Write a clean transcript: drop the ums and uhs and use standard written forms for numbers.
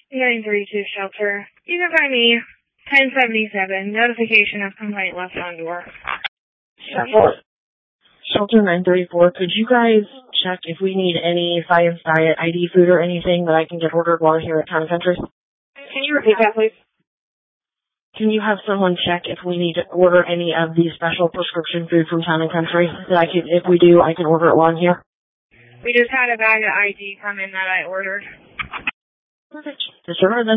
932 Shelter. You can find me 1077. Notification of complaint left on door. Shelter 934, could you guys check if we need any Science Diet ID food or anything that I can get ordered while here at Town and Country? Can you repeat that, please? Can you have someone check if we need to order any of the special prescription food from Town and Country? That if we do, I can order it while I'm here. We just had a bag of ID come in that I ordered. Perfect. Just order then.